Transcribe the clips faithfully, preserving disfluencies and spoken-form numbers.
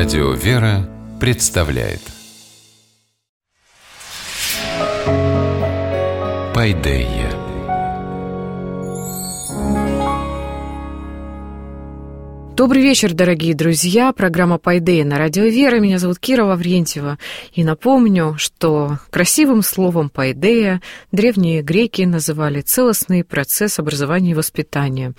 Радио «Вера» представляет Пайдея. Добрый вечер, дорогие друзья. Программа «Пайдея» на Радио «Вера». Меня зовут Кира Лаврентьева. И напомню, что красивым словом «пайдея» древние греки называли целостный процесс образования и воспитания.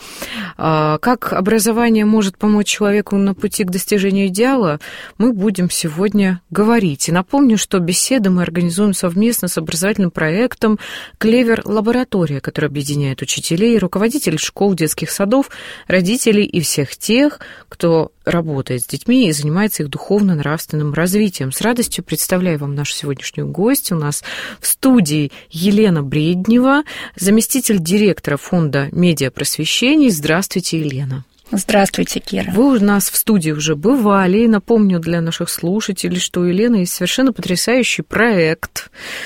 Как образование может помочь человеку на пути к достижению идеала, мы будем сегодня говорить. И напомню, что беседы мы организуем совместно с образовательным проектом «Клевер Лаборатория», который объединяет учителей, руководителей школ, детских садов, родителей и всех тех, кто работает с детьми и занимается их духовно-нравственным развитием. С радостью представляю вам нашу сегодняшнюю гостью. У нас в студии Елена Бреднева, заместитель директора фонда медиапросвещений. Здравствуйте, Елена. Здравствуйте, Кира. Вы у нас в студии уже бывали. Напомню для наших слушателей, что у Елены есть совершенно потрясающий проект.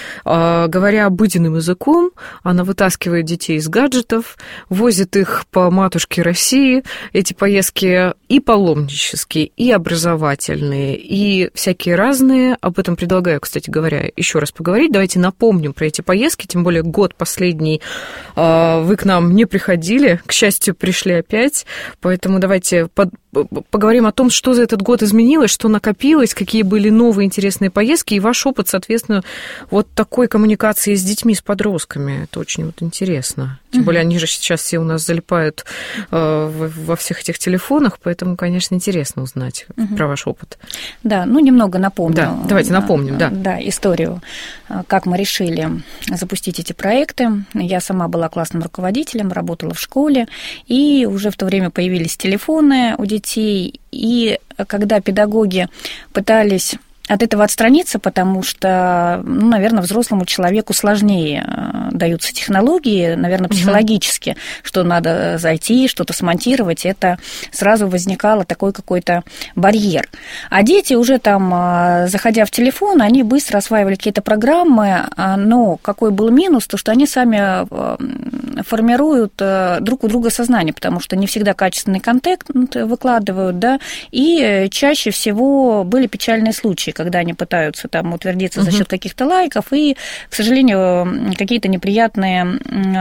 Говоря обыденным языком, она вытаскивает детей из гаджетов, возит их по матушке России. Эти поездки и паломнические, и образовательные, и всякие разные. Об этом предлагаю, кстати говоря, еще раз поговорить. Давайте напомним про эти поездки, тем более год последний вы к нам не приходили. К счастью, пришли опять. Поэтому давайте под, поговорим о том, что за этот год изменилось, что накопилось, какие были новые интересные поездки, и ваш опыт, соответственно, вот такой коммуникации с детьми, с подростками. Это очень вот интересно. Тем более они же сейчас все у нас залипают э, во всех этих телефонах, поэтому, конечно, интересно узнать угу. про ваш опыт. Да, ну немного напомню. Да, давайте напомним, да. Да, историю, как мы решили запустить эти проекты. Я сама была классным руководителем, работала в школе, и уже в то время появились телефоны у детей, и когда педагоги пытались от этого отстраниться, потому что, ну, наверное, взрослому человеку сложнее даются технологии, наверное, психологически, угу. что надо зайти, что-то смонтировать, это сразу возникало такой какой-то барьер. А дети уже там, заходя в телефон, они быстро осваивали какие-то программы, но какой был минус, то что они сами формируют друг у друга сознание, потому что не всегда качественный контент выкладывают, да, и чаще всего были печальные случаи, когда они пытаются там утвердиться за счет каких-то лайков, и, к сожалению, какие-то неприятные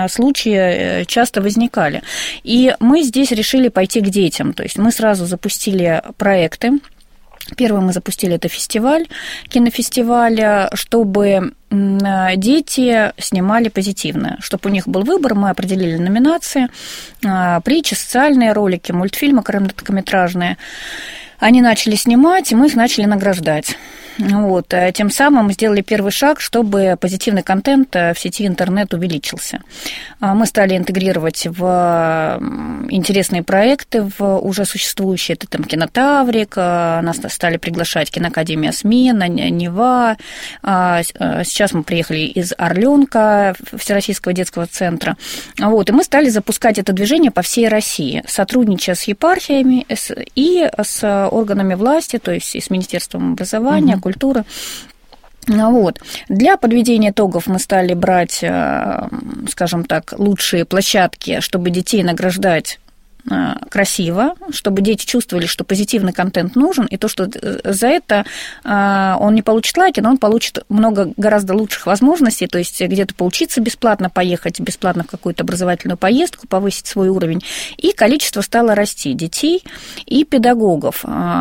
случаи часто возникали. И мы здесь решили пойти к детям, то есть мы сразу запустили проекты. Первым мы запустили это фестиваль, кинофестиваль, чтобы дети снимали позитивно, чтобы у них был выбор, мы определили номинации, притчи, социальные ролики, мультфильмы короткометражные. Они начали снимать, и мы их начали награждать. Вот. Тем самым мы сделали первый шаг, чтобы позитивный контент в сети интернет увеличился. Мы стали интегрировать в интересные проекты, в уже существующие, это там Кинотаврик, нас стали приглашать Киноакадемия Смена, Нева. Сейчас мы приехали из Орленка, Всероссийского детского центра. Вот. И мы стали запускать это движение по всей России, сотрудничая с епархиями и с органами власти, то есть и с Министерством образования, угу. культуры. Вот. Для подведения итогов мы стали брать, скажем так, лучшие площадки, чтобы детей награждать красиво, чтобы дети чувствовали, что позитивный контент нужен, и то, что за это он не получит лайки, но он получит много гораздо лучших возможностей, то есть где-то поучиться бесплатно, поехать бесплатно в какую-то образовательную поездку, повысить свой уровень, и количество стало расти детей и педагогов.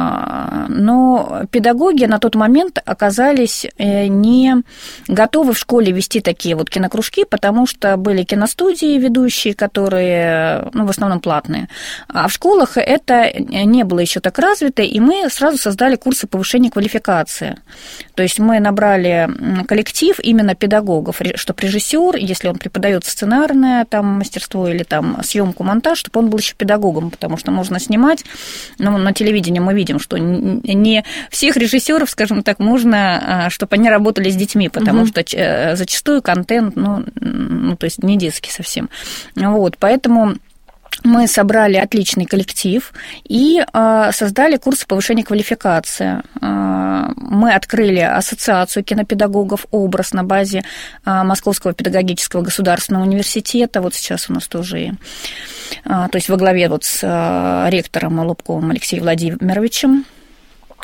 Но педагоги на тот момент оказались не готовы в школе вести такие вот кинокружки, потому что были киностудии ведущие, которые, ну, в основном платные. А в школах это не было еще так развито, и мы сразу создали курсы повышения квалификации. То есть мы набрали коллектив именно педагогов, чтобы режиссер, если он преподает сценарное там, мастерство или там, съемку, монтаж, чтобы он был еще педагогом, потому что можно снимать. Ну, на телевидении мы видим, что не всех режиссеров, скажем так, можно, чтобы они работали с детьми, потому угу. что зачастую контент, ну, ну, то есть не детский совсем. Вот, поэтому мы собрали отличный коллектив и создали курсы повышения квалификации. Мы открыли ассоциацию кинопедагогов «Образ» на базе Московского педагогического государственного университета. Вот сейчас у нас тоже и, то есть во главе вот с ректором Лубковым Алексеем Владимировичем.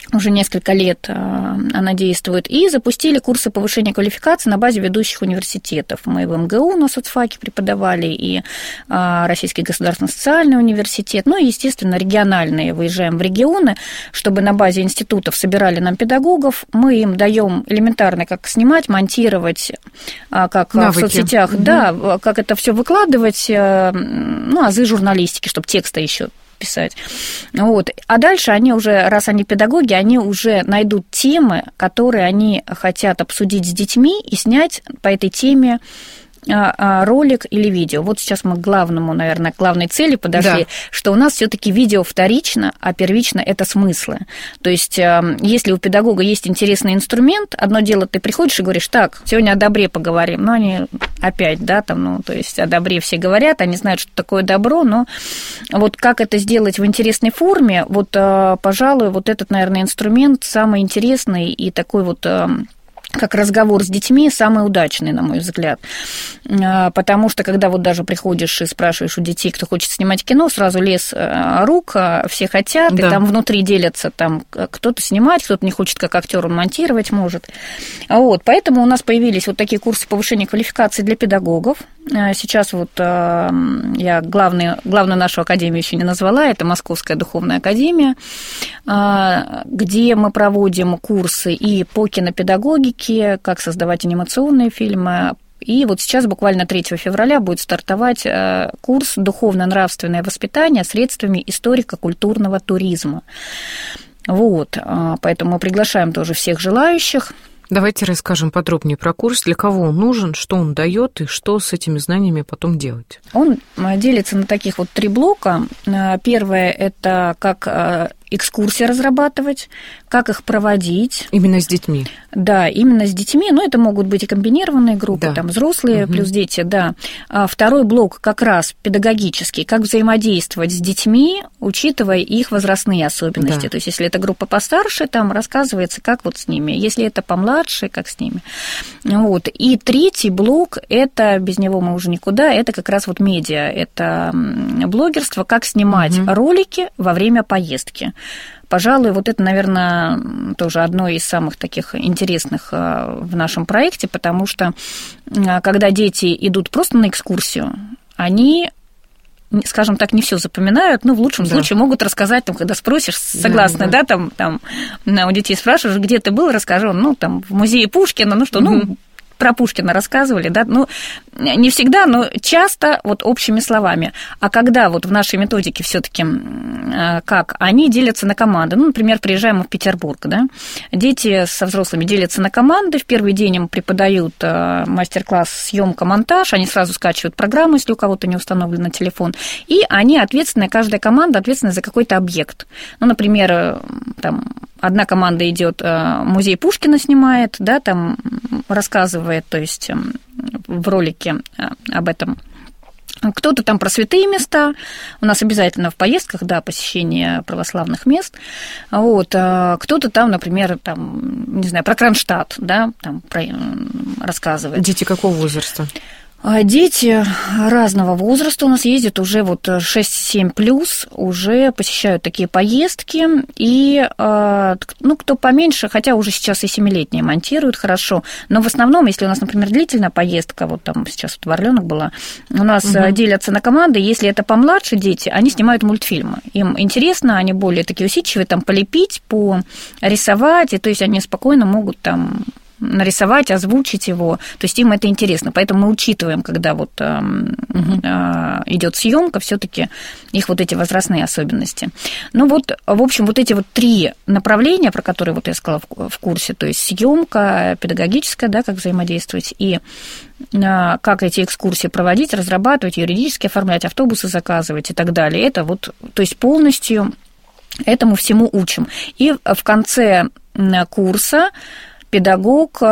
уже несколько лет она действует, и запустили курсы повышения квалификации на базе ведущих университетов. Мы в эм гэ у на соцфаке преподавали, и Российский государственный социальный университет, ну и, естественно, региональные. Выезжаем в регионы, чтобы на базе институтов собирали нам педагогов, мы им даем элементарно, как снимать, монтировать, как навыки в соцсетях, угу. да, как это все выкладывать, ну, азы журналистики, чтобы тексты еще писать. Вот. А дальше они уже, раз они педагоги, они уже найдут темы, которые они хотят обсудить с детьми и снять по этой теме ролик или видео. Вот сейчас мы к главному, наверное, к главной цели подошли, да. что у нас все-таки видео вторично, а первично это смыслы. То есть, если у педагога есть интересный инструмент, одно дело, ты приходишь и говоришь, так, сегодня о добре поговорим, но они опять, да, там, ну, то есть о добре все говорят, они знают, что такое добро, но вот как это сделать в интересной форме, вот, пожалуй, вот этот, наверное, инструмент самый интересный и такой вот как разговор с детьми, самый удачный, на мой взгляд. Потому что, когда вот даже приходишь и спрашиваешь у детей, кто хочет снимать кино, сразу лес рук, все хотят, да. и там внутри делятся, там кто-то снимать, кто-то не хочет как актер, он монтировать может. Вот, поэтому у нас появились вот такие курсы повышения квалификации для педагогов. Сейчас вот я главную, главную нашу академию еще не назвала, это Московская духовная академия, где мы проводим курсы и по кинопедагогике, как создавать анимационные фильмы. И вот сейчас, буквально третьего февраля, будет стартовать курс «Духовно-нравственное воспитание средствами историко-культурного туризма». Вот, поэтому мы приглашаем тоже всех желающих. Давайте расскажем подробнее про курс, для кого он нужен, что он дает и что с этими знаниями потом делать. Он делится на таких вот три блока. Первое – это как экскурсии разрабатывать, как их проводить. Именно с детьми? Да, именно с детьми, но это могут быть и комбинированные группы, да. там взрослые угу. плюс дети, да. А второй блок как раз педагогический, как взаимодействовать с детьми, учитывая их возрастные особенности. Да. То есть, если это группа постарше, там рассказывается, как вот с ними, если это помладше, как с ними. Вот. И третий блок, это, без него мы уже никуда, это как раз вот медиа, это блогерство, как снимать угу. ролики во время поездки. Пожалуй, вот это, наверное, тоже одно из самых таких интересных в нашем проекте, потому что когда дети идут просто на экскурсию, они, скажем так, не все запоминают, но в лучшем да. случае могут рассказать, там, когда спросишь, согласны, да, да. да там, там у детей спрашиваешь, где ты был, расскажи, ну, там, в музее Пушкина, ну что, угу. ну, про Пушкина рассказывали, да, ну, не всегда, но часто вот общими словами. А когда вот в нашей методике все-таки как, они делятся на команды, ну, например, приезжаем мы в Петербург, да, дети со взрослыми делятся на команды, в первый день им преподают мастер-класс съемка, монтаж, они сразу скачивают программу, если у кого-то не установлен на телефон, и они ответственны, каждая команда ответственна за какой-то объект. Ну, например, там, одна команда идет, музей Пушкина снимает, да, там рассказывает, то есть в ролике об этом. Кто-то там про святые места, у нас обязательно в поездках, да, посещение православных мест, вот, кто-то там, например, там, не знаю, про Кронштадт, да, там про, рассказывает. Дети какого возраста? Дети разного возраста у нас ездят уже вот шесть-семь плюс, уже посещают такие поездки, и, ну, кто поменьше, хотя уже сейчас и семилетние монтируют хорошо, но в основном, если у нас, например, длительная поездка, вот там сейчас вот в Орленок была, у нас угу. делятся на команды, если это помладше дети, они снимают мультфильмы, им интересно, они более такие усидчивые, там, полепить, порисовать, и то есть они спокойно могут там нарисовать, озвучить его, то есть им это интересно, поэтому мы учитываем, когда вот э, угу. э, идет съемка, все-таки их вот эти возрастные особенности. Ну вот, в общем, вот эти вот три направления, про которые вот я сказала в, в курсе, то есть съемка, педагогическая, да, как взаимодействовать, и э, как эти экскурсии проводить, разрабатывать, юридически оформлять, автобусы заказывать и так далее, это вот, то есть полностью этому всему учим. И в конце курса педагог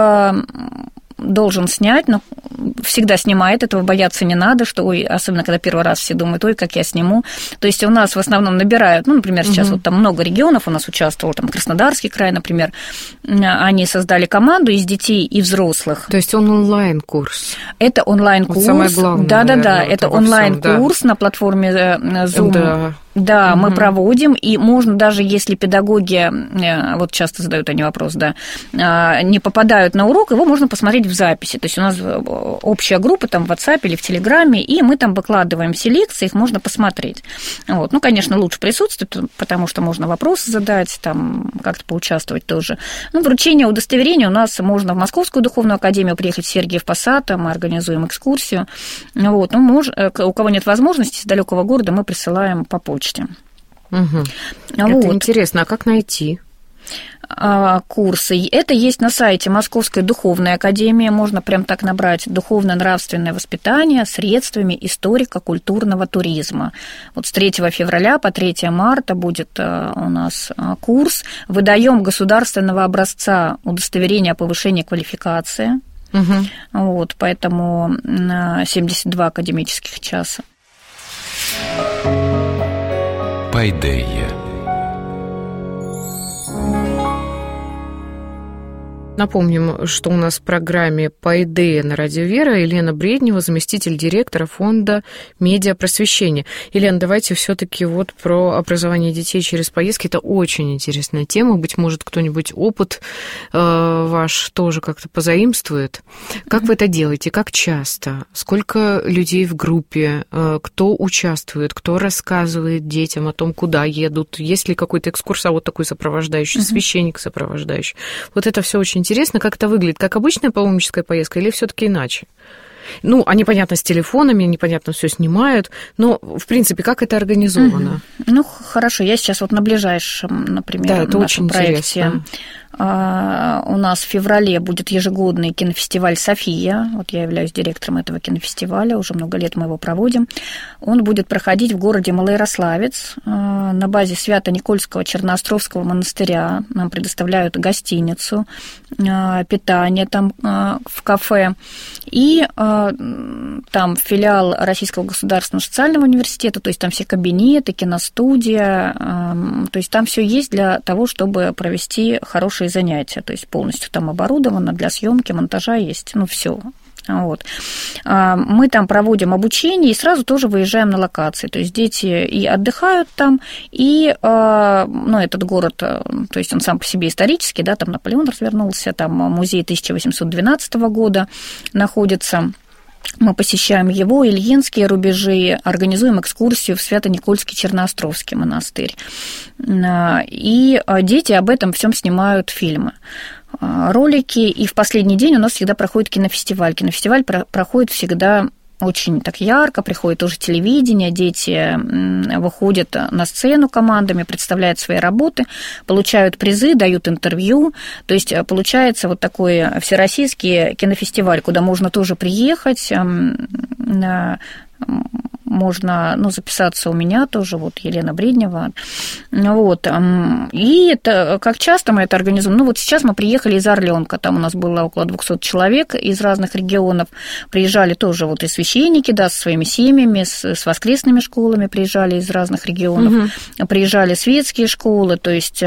должен снять, но всегда снимает, этого бояться не надо, что, ой, особенно когда первый раз все думают, ой, как я сниму. То есть у нас в основном набирают, ну, например, сейчас угу. вот там много регионов у нас участвовало, там Краснодарский край, например, они создали команду из детей и взрослых. То есть он онлайн-курс? Это онлайн-курс. Вот самое главное. Да-да-да, это онлайн-курс да. на платформе Zoom. Да. Да, угу. мы проводим, и можно даже, если педагоги, вот часто задают они вопрос, да, не попадают на урок, его можно посмотреть в записи. То есть у нас общая группа там в WhatsApp или в Телеграме, и мы там выкладываем все лекции, их можно посмотреть. Вот. Ну, конечно, лучше присутствовать, потому что можно вопросы задать, там как-то поучаствовать тоже. Ну, вручение удостоверения у нас можно в Московскую духовную академию приехать в Сергиев Посад, мы организуем экскурсию. Вот. Ну, мож... У кого нет возможности, из далекого города мы присылаем по почте. Угу. Вот. Это интересно, а как найти? Курсы. Это есть на сайте Московской духовной академии. Можно прям так набрать «Духовно-нравственное воспитание средствами историко-культурного туризма». Вот с третьего февраля по третьего марта будет у нас курс. Выдаем государственного образца удостоверения о повышении квалификации. Угу. Вот, поэтому семьдесят два академических часа. Пайдея. Напомним, что у нас в программе «Пайдея» на Радио Вера Елена Бреднева, заместитель директора фонда медиапросвещения. Елена, давайте все-таки вот про образование детей через поездки. Это очень интересная тема. Быть может, кто-нибудь опыт э, ваш тоже как-то позаимствует. Как вы это делаете? Как часто? Сколько людей в группе? Э, кто участвует? Кто рассказывает детям о том, куда едут? Есть ли какой-то экскурсовод такой сопровождающий, священник сопровождающий? Вот это все очень интересно. Интересно, как это выглядит, как обычная паломническая поездка или все-таки иначе? Ну, они, понятно, с телефонами, они, понятно, все снимают, но, в принципе, как это организовано? Mm-hmm. Ну, хорошо, я сейчас вот на ближайшем, например, да, это нашем очень проекте. Интересно. У нас в феврале будет ежегодный кинофестиваль «София». Вот я являюсь директором этого кинофестиваля, уже много лет мы его проводим. Он будет проходить в городе Малоярославец на базе Свято-Никольского Черноостровского монастыря. Нам предоставляют гостиницу, питание там в кафе. И там филиал Российского государственного социального университета, то есть там все кабинеты, киностудия, то есть там все есть для того, чтобы провести хорошие занятия, то есть полностью там оборудовано для съемки, монтажа есть, ну все. Вот. Мы там проводим обучение и сразу тоже выезжаем на локации. То есть дети и отдыхают там, и ну, этот город, то есть он сам по себе исторический, да, там Наполеон развернулся, там музей тысяча восемьсот двенадцатого года находится. Мы посещаем его, Ильинские рубежи, организуем экскурсию в Свято-Никольский Черноостровский монастырь. И дети об этом всем снимают фильмы, ролики. И в последний день у нас всегда проходит кинофестиваль. Кинофестиваль проходит всегда очень так ярко, приходит тоже телевидение, дети выходят на сцену командами, представляют свои работы, получают призы, дают интервью. То есть получается вот такой всероссийский кинофестиваль, куда можно тоже приехать, можно, ну, записаться у меня тоже, вот Елена Бреднева. Вот. И это, как часто мы это организуем? Ну, вот сейчас мы приехали из Орленка, там у нас было около двухсот человек из разных регионов. Приезжали тоже вот и священники, да, со своими семьями, с, с воскресными школами приезжали из разных регионов. Угу. Приезжали светские школы, то есть...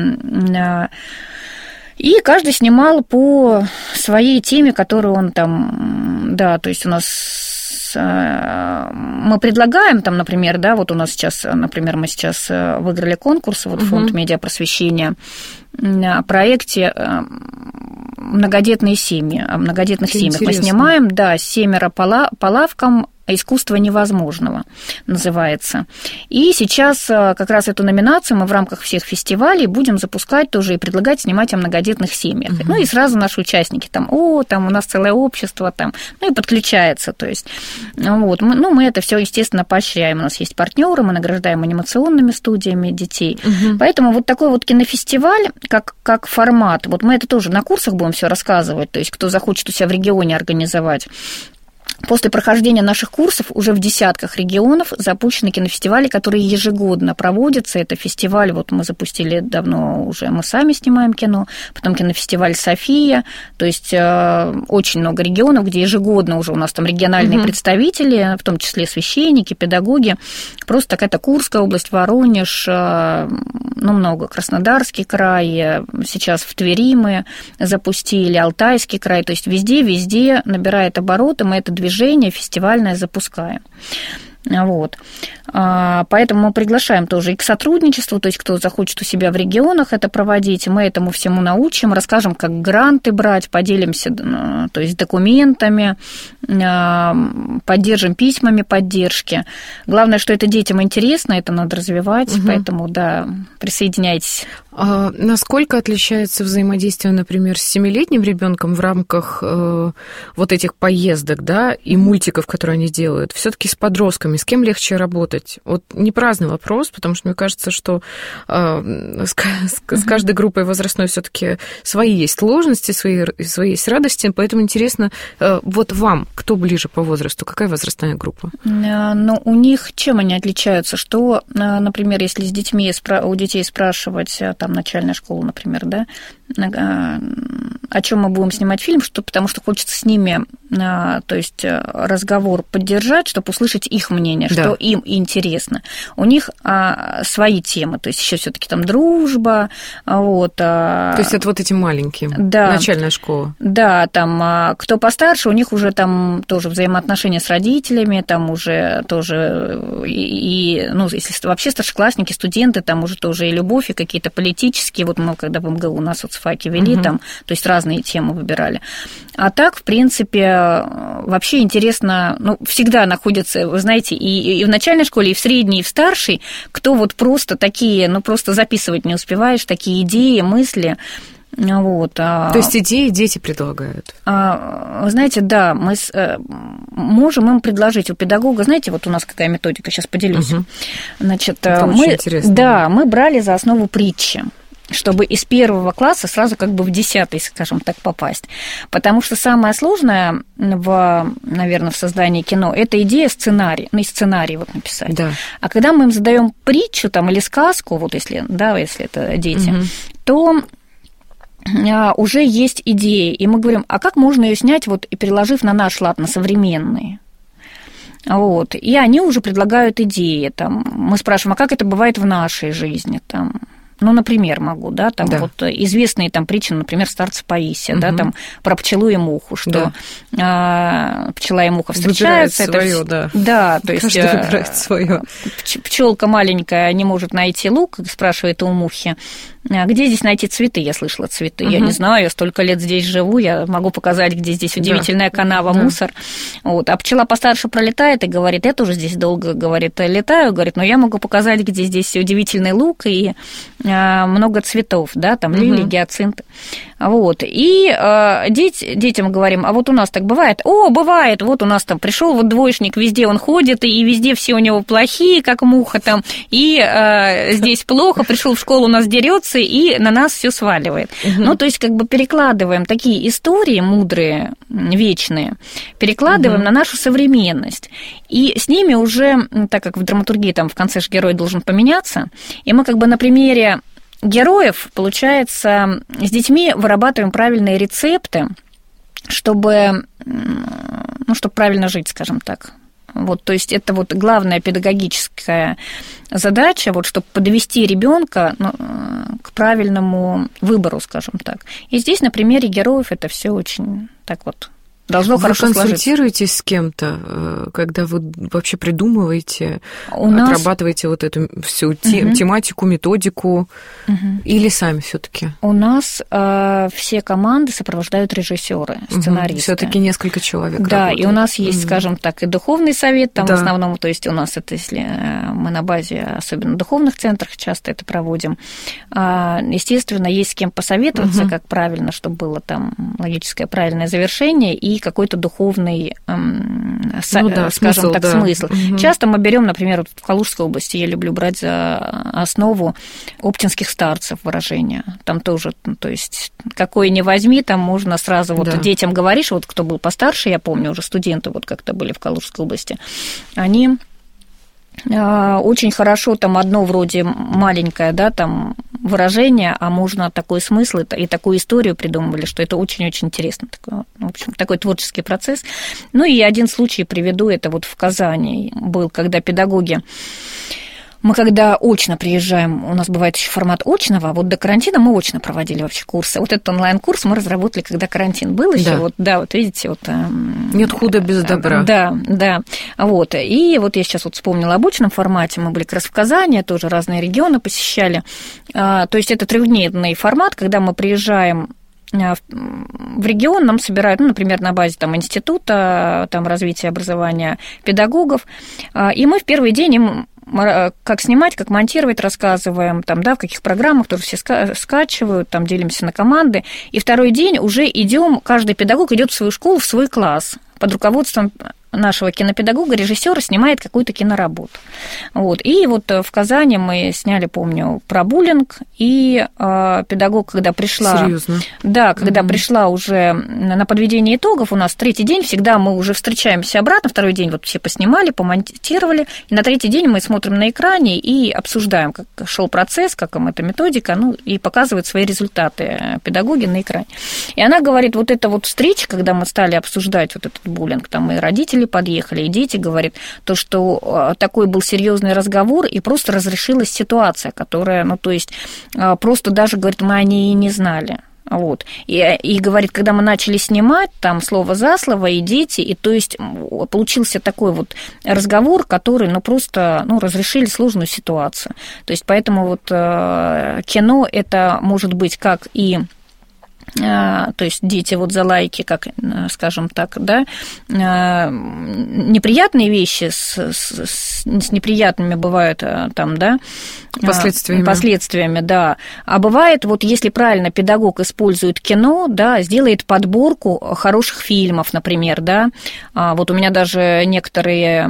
И каждый снимал по своей теме, которую он там... Да, то есть у нас... Мы предлагаем, там, например, да, вот у нас сейчас, например, мы сейчас выиграли конкурс, вот фонд медиапросвещения, о проекте «Многодетные семьи». О многодетных Это семьях интересно. Мы снимаем, да, «Семеро по лавкам. «Искусство невозможного» называется. И сейчас как раз эту номинацию мы в рамках всех фестивалей будем запускать тоже и предлагать снимать о многодетных семьях. Угу. Ну и сразу наши участники там, о, там у нас целое общество, там, ну и подключается. То есть, вот, мы, ну, мы это все, естественно, поощряем. У нас есть партнеры, мы награждаем анимационными студиями детей. Угу. Поэтому вот такой вот кинофестиваль, как, как формат, вот мы это тоже на курсах будем все рассказывать, то есть кто захочет у себя в регионе организовать. После прохождения наших курсов уже в десятках регионов запущены кинофестивали, которые ежегодно проводятся. Это фестиваль, вот мы запустили давно уже, мы сами снимаем кино, потом кинофестиваль «София», то есть очень много регионов, где ежегодно уже у нас там региональные угу. представители, в том числе священники, педагоги, просто такая-то Курская область, Воронеж, ну, много, Краснодарский край, сейчас в Твери мы запустили, Алтайский край, то есть везде-везде набирает обороты, мы это движение фестивальное запускаем. Вот. Поэтому мы приглашаем тоже и к сотрудничеству, то есть кто захочет у себя в регионах это проводить, мы этому всему научим, расскажем, как гранты брать, поделимся, то есть документами, поддержим письмами поддержки. Главное, что это детям интересно, это надо развивать, угу. Поэтому, да, присоединяйтесь. А насколько отличается взаимодействие, например, с семилетним ребенком в рамках э, вот этих поездок, да, и мультиков, которые они делают, все-таки с подростками, с кем легче работать? Вот не праздный вопрос, потому что мне кажется, что э, с, с, с каждой группой возрастной все-таки свои есть сложности, свои, свои есть радости, поэтому интересно, э, вот вам, кто ближе по возрасту, какая возрастная группа? Ну, у них чем они отличаются? Что, например, если с детьми, у детей спрашивать, там, начальная школа, например, да, о чем мы будем снимать фильм, что, потому что хочется с ними, то есть разговор поддержать, чтобы услышать их мнение, да. Что им интересно. У них свои темы, то есть еще все-таки там дружба, вот. То есть это вот эти маленькие, да. Начальная школа. Да, там кто постарше, у них уже там тоже взаимоотношения с родителями, там уже тоже и, и ну, если вообще старшеклассники, студенты, там уже тоже и любовь, и какие-то политические, вот мы когда в МГУ у нас вот с ФАКи вели, угу. Там, то есть разные темы выбирали. А так, в принципе, вообще интересно, ну, всегда находятся, вы знаете, и, и в начальной школе, и в средней, и в старшей, кто вот просто такие, ну, просто записывать не успеваешь, такие идеи, мысли. Вот. То есть идеи дети предлагают? Вы знаете, да, мы можем им предложить у педагога, знаете, вот у нас какая методика, сейчас поделюсь. Угу. Значит, это мы, очень интересно. Да, мы брали за основу притчи, чтобы из первого класса сразу как бы в десятый, скажем так, попасть. Потому что самое сложное, в, наверное, в создании кино, это идея сценария, ну и сценарий вот написать. Да. А когда мы им задаем притчу там, или сказку, вот если, да, если это дети, угу. то уже есть идеи, и мы говорим, а как можно ее снять, вот, и переложив на наш лад, на современный? Вот. И они уже предлагают идеи. Там, мы спрашиваем, а как это бывает в нашей жизни? Там, ну, например, могу, да, там да. Вот известные там притчи, например, старца Паисия, угу. Да, там про пчелу и муху, что да. Пчела и муха встречаются. Выбирает это своё, да. Да, то есть выбирает своё. Пчелка маленькая не может найти лук, спрашивает у мухи. Где здесь найти цветы? Я слышала цветы. Uh-huh. Я не знаю, я столько лет здесь живу, я могу показать, где здесь удивительная да. канава, да. мусор. Вот. А пчела постарше пролетает и говорит, я тоже здесь долго, говорит, летаю, говорит, но я могу показать, где здесь удивительный луг и много цветов, да, там uh-huh. лилии, гиацинты. Вот. И э, дети, детям говорим, а вот у нас так бывает? О, бывает, вот у нас там пришел вот двоечник, везде он ходит, и везде все у него плохие, как муха там, и э, здесь плохо, пришел в школу, у нас дерется и на нас все сваливает. Угу. Ну, то есть, как бы перекладываем такие истории мудрые, вечные, перекладываем угу. на нашу современность. И с ними уже, так как в драматургии там в конце же герой должен поменяться, и мы как бы на примере героев, получается, с детьми вырабатываем правильные рецепты, чтобы, ну, чтобы правильно жить, скажем так. Вот, то есть это вот главная педагогическая задача, вот, чтобы подвести ребенка, ну, к правильному выбору, скажем так. И здесь на примере героев это все очень так вот должно вы хорошо сложиться. Вы консультируетесь с кем-то, когда вы вообще придумываете, У нас... отрабатываете вот эту всю угу. тематику, методику, угу. или сами все-таки? У нас э, все команды сопровождают режиссеры, сценаристы. Угу. Все-таки несколько человек. Да, работают. И у нас есть, угу. скажем так, и духовный совет, там да. в основном, то есть у нас это, если мы на базе, особенно в духовных центрах, часто это проводим. Естественно, есть с кем посоветоваться, угу. как правильно, чтобы было там логическое правильное завершение и какой-то духовный, эм, ну, да, скажем смысл, так, да. смысл. Угу. Часто мы берем, например, вот в Калужской области я люблю брать за основу оптинских старцев выражения. Там тоже, ну, то есть, какое ни возьми, там можно сразу вот да. детям говоришь, вот кто был постарше, я помню, уже студенты вот как-то были в Калужской области, они очень хорошо, там одно вроде маленькое, да, там выражение, а можно такой смысл и такую историю придумывали, что это очень-очень интересно. Такой, в общем, такой творческий процесс. Ну и один случай приведу, это вот в Казани был, когда педагоги Мы когда очно приезжаем, у нас бывает еще формат очного, вот до карантина мы очно проводили вообще курсы. Вот этот онлайн-курс мы разработали, когда карантин был еще. Да, вот, да, вот видите, вот... Нет худа без добра. Да, да. Вот. И вот я сейчас вот вспомнила об очном формате. Мы были как раз в Казани, тоже разные регионы посещали. То есть это трехдневный формат, когда мы приезжаем в регион, нам собирают, ну, например, на базе там, института там, развития образования педагогов, и мы в первый день им как снимать, как монтировать, рассказываем, там, да, в каких программах тоже все скачивают, там, делимся на команды, и второй день уже идем, каждый педагог идет в свою школу, в свой класс под руководством нашего кинопедагога, режиссера снимает какую-то киноработу. Вот. И вот в Казани мы сняли, помню, про буллинг, и э, педагог, когда пришла... Серьезно? Да, когда mm-hmm. пришла уже на подведение итогов, у нас третий день, всегда мы уже встречаемся обратно, второй день вот все поснимали, помонтировали, и на третий день мы смотрим на экране и обсуждаем, как шел процесс, как им эта методика, ну, и показывают свои результаты педагоги на экране. И она говорит, вот эта вот встреча, когда мы стали обсуждать вот этот буллинг, там и родители подъехали, и дети говорят, то, что такой был серьезный разговор, и просто разрешилась ситуация, которая, ну, то есть, просто даже, говорит, мы о ней и не знали. Вот. И, и говорит, когда мы начали снимать, там слово за слово, и дети, и то есть получился такой вот разговор, который, ну, просто, ну, разрешили сложную ситуацию. То есть, поэтому вот кино это может быть как и то есть дети вот за лайки, как, скажем так, да, неприятные вещи с, с, с неприятными бывают там, да, последствиями. последствиями, да, а бывает, вот если правильно педагог использует кино, да, сделает подборку хороших фильмов, например, да, вот у меня даже некоторые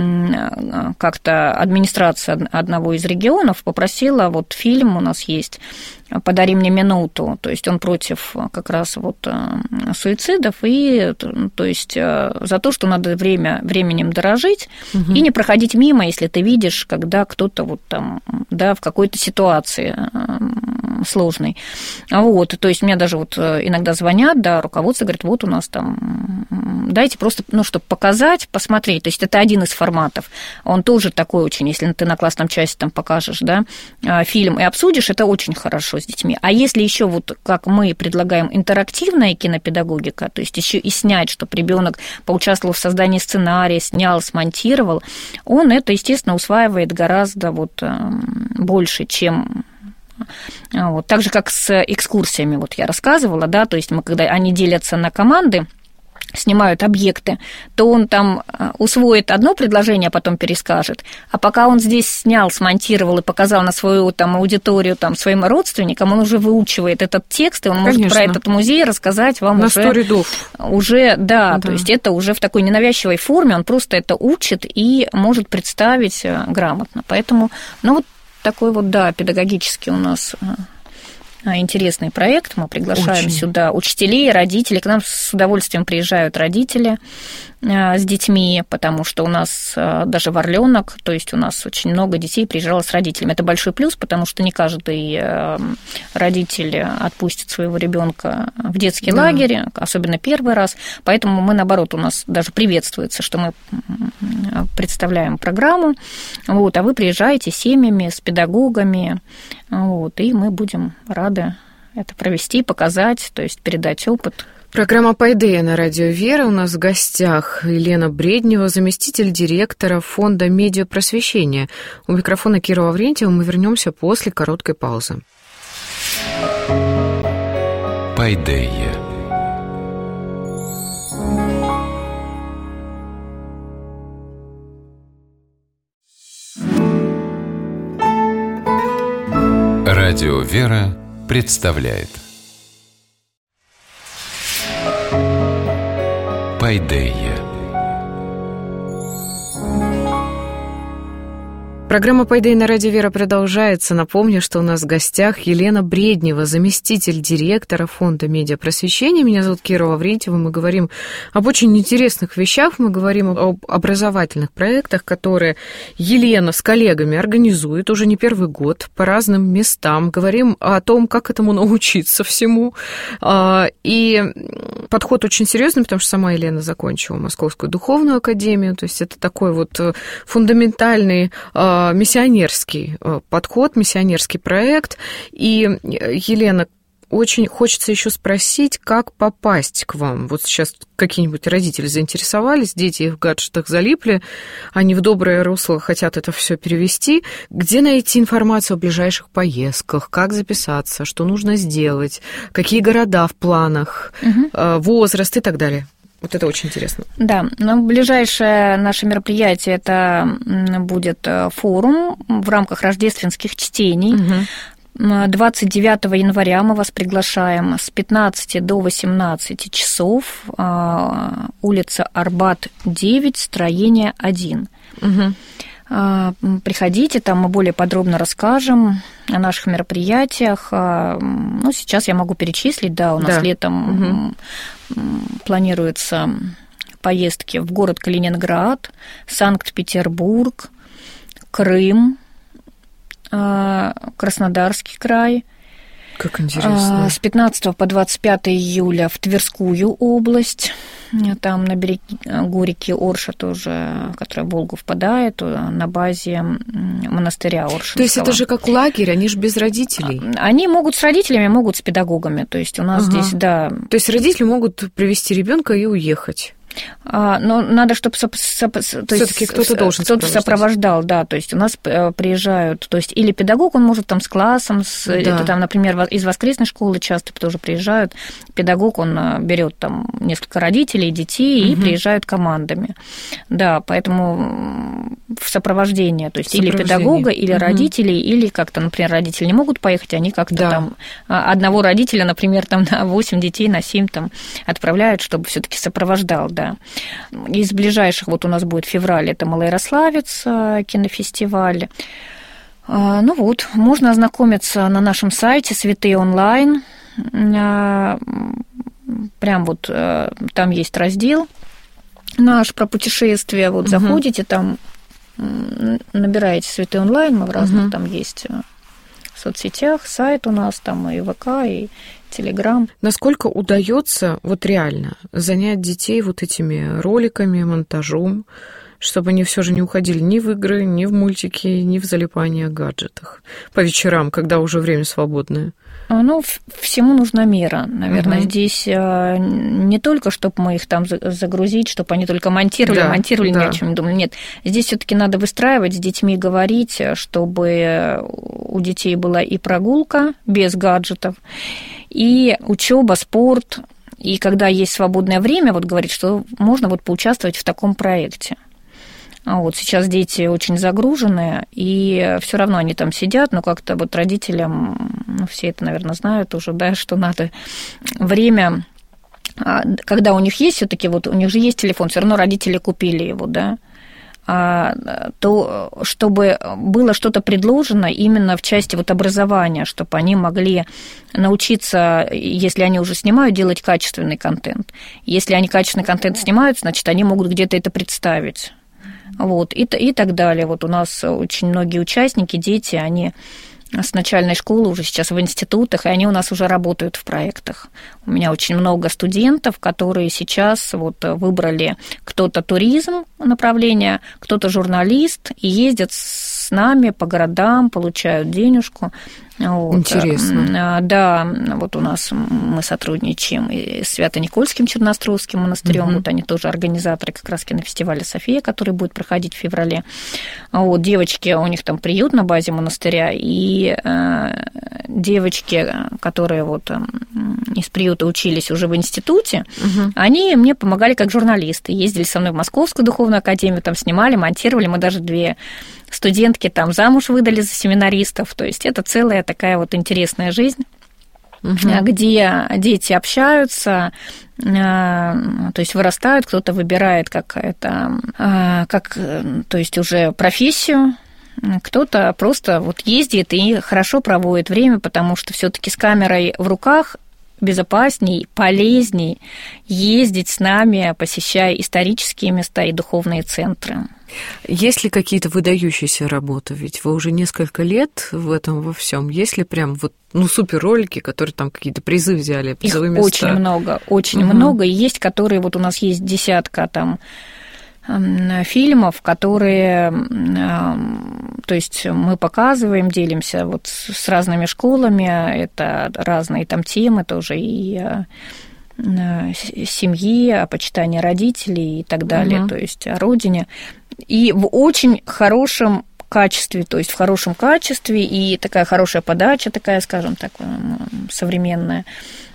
как-то администрация одного из регионов попросила, вот фильм у нас есть «Подари мне минуту», то есть он против как раз вот суицидов, и то есть за то, что надо время, временем дорожить, угу. и не проходить мимо, если ты видишь, когда кто-то вот там, да, в какой-то ситуации сложной. Вот, то есть мне даже вот иногда звонят, да, руководство говорит, вот у нас там, дайте просто, ну, чтобы показать, посмотреть, то есть это один из форматов, он тоже такой очень, если ты на классном часе там покажешь, да, фильм и обсудишь, это очень хорошо с детьми. А если еще вот как мы предлагаем интерактивная кинопедагогика, то есть еще и снять, чтобы ребенок поучаствовал в создании сценария, снял, смонтировал, он это, естественно, усваивает гораздо вот больше, чем... Вот. Так же, как с экскурсиями, вот я рассказывала, да, то есть мы, когда они делятся на команды, снимают объекты, то он там усвоит одно предложение, а потом перескажет. А пока он здесь снял, смонтировал и показал на свою там аудиторию, там, своим родственникам, он уже выучивает этот текст, и он Конечно. Может про этот музей рассказать вам на уже... сто рядов. Уже, да, да, то есть это уже в такой ненавязчивой форме, он просто это учит и может представить грамотно. Поэтому, ну, вот такой вот, да, педагогический у нас... интересный проект. Мы приглашаем Очень. Сюда учителей, родителей. К нам с удовольствием приезжают родители с детьми, потому что у нас даже в Орленок, то есть у нас очень много детей приезжало с родителями. Это большой плюс, потому что не каждый родитель отпустит своего ребенка в детский да. лагерь, особенно первый раз. Поэтому мы, наоборот, у нас даже приветствуется, что мы представляем программу, вот, а вы приезжаете с семьями, с педагогами, вот, и мы будем рады это провести, показать, то есть передать опыт. Программа «Пайдея» на радио «Вера». У нас в гостях Елена Бреднева, заместитель директора фонда медиапросвещения. У микрофона Кира Лаврентьева. Мы вернемся после короткой паузы. «Пайдея». Радио «Вера» представляет «Пайдея». Программа «Пайдея» на радио «Вера» продолжается. Напомню, что у нас в гостях Елена Бреднева, заместитель директора фонда медиапросвещения. Меня зовут Кира Лаврентьева. Мы говорим об очень интересных вещах. Мы говорим об образовательных проектах, которые Елена с коллегами организует уже не первый год по разным местам. Говорим о том, как этому научиться всему. И подход очень серьезный, потому что сама Елена закончила Московскую духовную академию. То есть это такой вот фундаментальный миссионерский подход, миссионерский проект. И, Елена, очень хочется еще спросить, как попасть к вам. Вот сейчас какие-нибудь родители заинтересовались, дети в гаджетах залипли, они в доброе русло хотят это все перевести. Где найти информацию о ближайших поездках, как записаться, что нужно сделать, какие города в планах, угу. возраст и так далее? Вот это очень интересно. Да, но ближайшее наше мероприятие это будет форум в рамках рождественских чтений. Угу. двадцать девятого января мы вас приглашаем с пятнадцати до восемнадцати часов, улица Арбат, девять, строение один. Угу. Приходите, там мы более подробно расскажем о наших мероприятиях. Ну, сейчас я могу перечислить, да, у нас да. летом угу. планируются поездки в город Калининград, Санкт-Петербург, Крым, Краснодарский край. Как интересно. С пятнадцатого по двадцать пятое июля в Тверскую область. Там на берегу реки Орша тоже, которая в Волгу впадает, на базе монастыря Оршинского. То есть это же как лагерь, они же без родителей? Они могут с родителями, могут с педагогами. То есть у нас ага. здесь, да. То есть родители могут привезти ребенка и уехать? А, но надо, чтобы соп, соп, все-таки кто-то должен кто-то сопровождал, да, то есть у нас приезжают, то есть или педагог, он может там с классом, с, да. это там, например, из воскресной школы часто тоже приезжают, педагог, он берет там несколько родителей, детей угу. и приезжают командами, да, поэтому в сопровождении, то есть или педагога, или угу. родителей, или как-то, например, родители не могут поехать, они как-то да. там одного родителя, например, там на восемь детей, на семь там отправляют, чтобы все-таки сопровождал, да. Из ближайших вот у нас будет февраль, это Малоярославец, кинофестиваль. Ну вот, можно ознакомиться на нашем сайте Святые онлайн. Прям вот там есть раздел наш про путешествия. Вот угу. заходите, там набираете Святые онлайн, мы в разных угу. там есть соцсетях, сайт у нас, там и ВК, и Телеграм. Насколько удается вот реально занять детей вот этими роликами, монтажом, чтобы они все же не уходили ни в игры, ни в мультики, ни в залипание в гаджетах по вечерам, когда уже время свободное? Ну, всему нужна мера, наверное. Угу. Здесь не только, чтобы мы их там загрузить, чтобы они только монтировали, да, монтировали, да. ни о чем не думали. Нет, здесь все-таки надо выстраивать, с детьми говорить, чтобы у детей была и прогулка без гаджетов, и учеба, спорт. И когда есть свободное время, вот говорить, что можно вот поучаствовать в таком проекте. Вот сейчас дети очень загружены, и все равно они там сидят, но как-то вот родителям, ну, все это, наверное, знают уже, да, что надо время, когда у них есть все-таки, вот у них же есть телефон, все равно родители купили его, да, то чтобы было что-то предложено именно в части вот образования, чтобы они могли научиться, если они уже снимают, делать качественный контент. Если они качественный контент снимают, значит, они могут где-то это представить. Вот, и, и так далее. Вот у нас очень многие участники, дети, они с начальной школы уже сейчас в институтах, и они у нас уже работают в проектах. У меня очень много студентов, которые сейчас вот выбрали кто-то туризм направление, кто-то журналист, и ездят с нами по городам, получают денежку. Вот. Интересно. Да, вот у нас мы сотрудничаем и с Свято-Никольским Черноостровским монастырем, угу. вот они тоже организаторы как раз кинофестиваля «София», который будет проходить в феврале. Вот, девочки, у них там приют на базе монастыря, и э, девочки, которые вот из приюта учились уже в институте, угу. они мне помогали как журналисты, ездили со мной в Московскую духовную академию, там снимали, монтировали, мы даже две студентки там замуж выдали за семинаристов, то есть это целая такая вот интересная жизнь, угу. где дети общаются, то есть вырастают, кто-то выбирает как это, как, то есть уже профессию, кто-то просто вот ездит и хорошо проводит время, потому что все-таки с камерой в руках безопасней, полезней ездить с нами, посещая исторические места и духовные центры. Есть ли какие-то выдающиеся работы? Ведь вы уже несколько лет в этом во всем. Есть ли прям вот, ну, супер ролики, которые там какие-то призы взяли, призовые Их места? Очень много, очень угу. много. И есть, которые вот у нас есть десятка там фильмов, которые, то есть мы показываем, делимся вот с разными школами, это разные там темы тоже, и семьи, о почитании родителей и так далее, угу. То есть о родине. И в очень хорошем качестве, то есть в хорошем качестве, и такая хорошая подача, такая, скажем так, современная.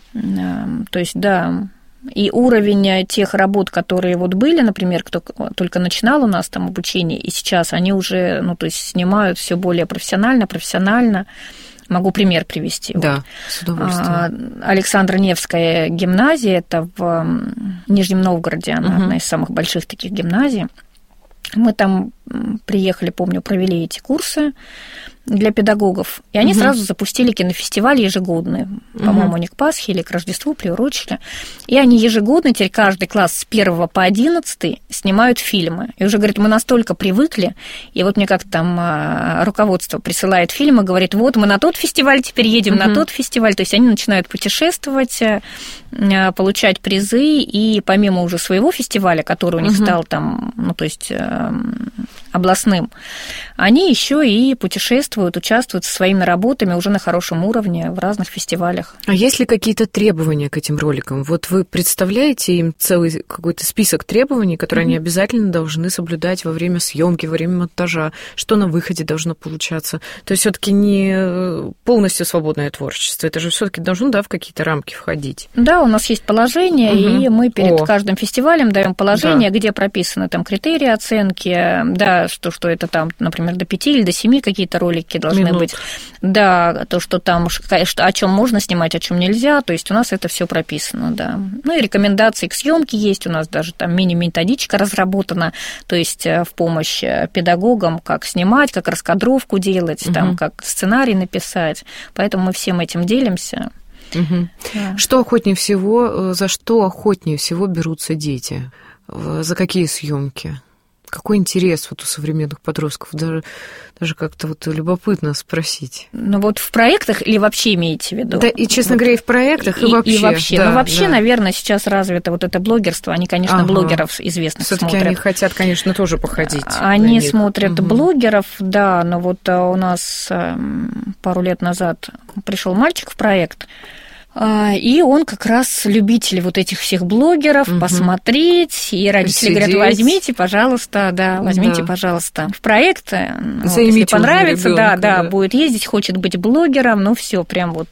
То есть, да, и уровень тех работ, которые вот были, например, кто только начинал у нас там обучение, и сейчас они уже, ну, то есть снимают все более профессионально, профессионально. Могу пример привести. Да, вот. С удовольствием. Александра Невская гимназия, это в Нижнем Новгороде, она угу. одна из самых больших таких гимназий. Мы там приехали, помню, провели эти курсы для педагогов, и они угу. сразу запустили кинофестиваль ежегодный, по-моему, угу. не к Пасхе или к Рождеству приурочили, и они ежегодно, теперь каждый класс с первого по одиннадцатый снимают фильмы, и уже, говорит, мы настолько привыкли, и вот мне как-то там руководство присылает фильмы, говорит, вот мы на тот фестиваль теперь едем, угу. на тот фестиваль, то есть они начинают путешествовать, получать призы, и помимо уже своего фестиваля, который у них угу. стал там, ну, то есть областным, они еще и путешествуют, участвуют со своими работами уже на хорошем уровне в разных фестивалях. А есть ли какие-то требования к этим роликам? Вот вы представляете им целый какой-то список требований, которые mm-hmm. они обязательно должны соблюдать во время съемки, во время монтажа, что на выходе должно получаться? То есть все-таки не полностью свободное творчество, это же все-таки должно, да, в какие-то рамки входить. Да, у нас есть положение, mm-hmm. и мы перед О. каждым фестивалем даем положение, да. где прописаны там критерии оценки, да, что, что это там, например, до пяти или до семи какие-то ролики должны Минут. быть. Да, то, что там, о чем можно снимать, о чем нельзя, то есть у нас это все прописано, да. Ну и рекомендации к съемке есть, у нас даже там мини-методичка разработана, то есть в помощь педагогам, как снимать, как раскадровку делать, угу. там, как сценарий написать, поэтому мы всем этим делимся. Угу. Да. Что охотнее всего, за что охотнее всего берутся дети? За какие съемки? Какой интерес вот у современных подростков? Даже, даже как-то вот любопытно спросить. Ну вот в проектах или вообще имеете в виду? Да, и, честно вот. говоря, и в проектах, и, и вообще. И вообще. Да, ну, вообще, да. наверное, сейчас развито вот это блогерство. Они, конечно, ага. блогеров известных Всё-таки смотрят. Они хотят, конечно, тоже походить. Они смотрят угу. блогеров, да, но вот у нас пару лет назад пришел мальчик в проект, и он как раз любитель вот этих всех блогеров, угу. посмотреть, и родители Сидеть. говорят, возьмите, пожалуйста, да, возьмите, да. пожалуйста, в проект, вот, если понравится, ребёнка, да, да, да, будет ездить, хочет быть блогером, ну все, прям вот.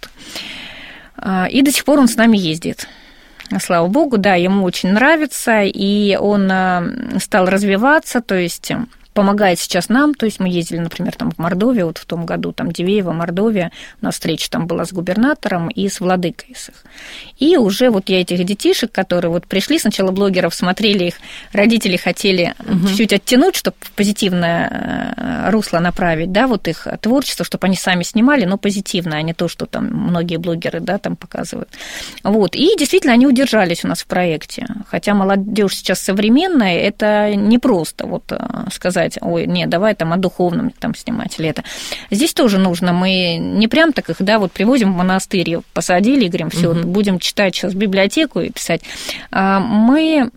И до сих пор он с нами ездит. Слава богу, да, ему очень нравится, и он стал развиваться, то есть помогает сейчас нам, то есть мы ездили, например, там в Мордовию, вот в том году, там Дивеево, Мордовия, у нас встреча там была с губернатором и с владыкой с их. И уже вот я этих детишек, которые вот пришли, сначала блогеров смотрели их, родители хотели угу. чуть-чуть оттянуть, чтобы в позитивное русло направить, да, вот их творчество, чтобы они сами снимали, но позитивно, а не то, что там многие блогеры, да, там показывают. Вот, и действительно они удержались у нас в проекте, хотя молодежь сейчас современная, это непросто, вот сказать, ой, не, давай там о духовном там снимать или это. Здесь тоже нужно, мы не прям так их, да, вот привозим в монастырь, посадили и говорим, все, угу. будем читать сейчас библиотеку и писать. Мы,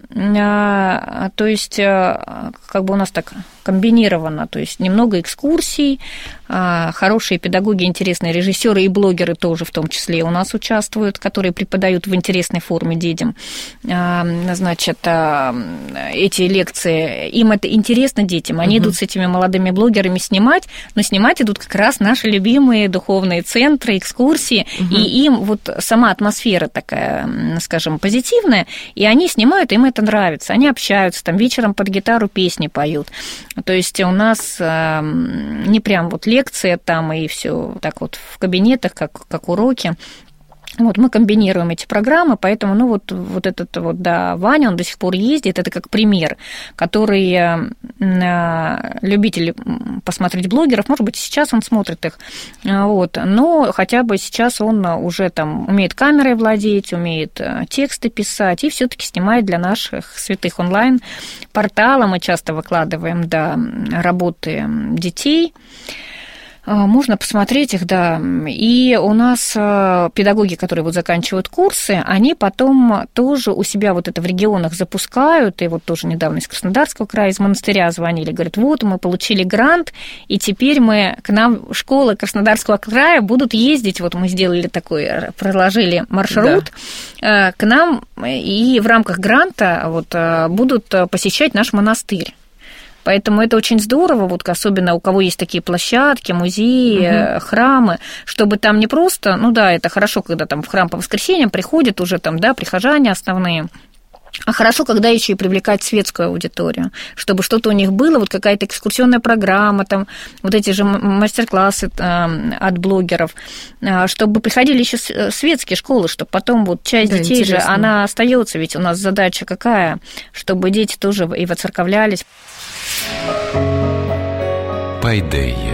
то есть, как бы у нас так комбинировано, то есть немного экскурсий, хорошие педагоги, интересные режиссеры и блогеры тоже в том числе у нас участвуют, которые преподают в интересной форме детям. Значит, эти лекции, им это интересно детям, они угу. идут с этими молодыми блогерами снимать, но снимать идут как раз наши любимые духовные центры, экскурсии, угу. и им вот сама атмосфера такая, скажем, позитивная, и они снимают, им это нравится, они общаются, там вечером под гитару песни поют. То есть у нас не прям вот лекция там и все так вот в кабинетах, как, как уроки. Вот мы комбинируем эти программы, поэтому, ну, вот, вот этот вот, да, Ваня, он до сих пор ездит, это как пример, который любитель посмотреть блогеров, может быть, сейчас он смотрит их, вот, но хотя бы сейчас он уже там умеет камерой владеть, умеет тексты писать и все-таки снимает для наших святых онлайн-портала, мы часто выкладываем, да, работы детей. Можно посмотреть их, да. И у нас педагоги, которые вот заканчивают курсы, они потом тоже у себя вот это в регионах запускают. И вот тоже недавно из Краснодарского края, из монастыря звонили, говорят, вот мы получили грант, и теперь мы к нам школы Краснодарского края будут ездить. Вот мы сделали такой, проложили маршрут да. к нам, и в рамках гранта вот будут посещать наш монастырь. Поэтому это очень здорово, вот особенно у кого есть такие площадки, музеи, угу. храмы, чтобы там не просто, ну да, это хорошо, когда там в храм по воскресеньям приходят уже там, да, прихожане основные, а хорошо, когда еще и привлекать светскую аудиторию, чтобы что-то у них было, вот какая-то экскурсионная программа, там, вот эти же мастер-классы э, от блогеров, э, чтобы приходили еще светские школы, чтобы потом вот часть да, детей интересно. Же, она остается, ведь у нас задача какая, чтобы дети тоже и воцерковлялись. Пайдея.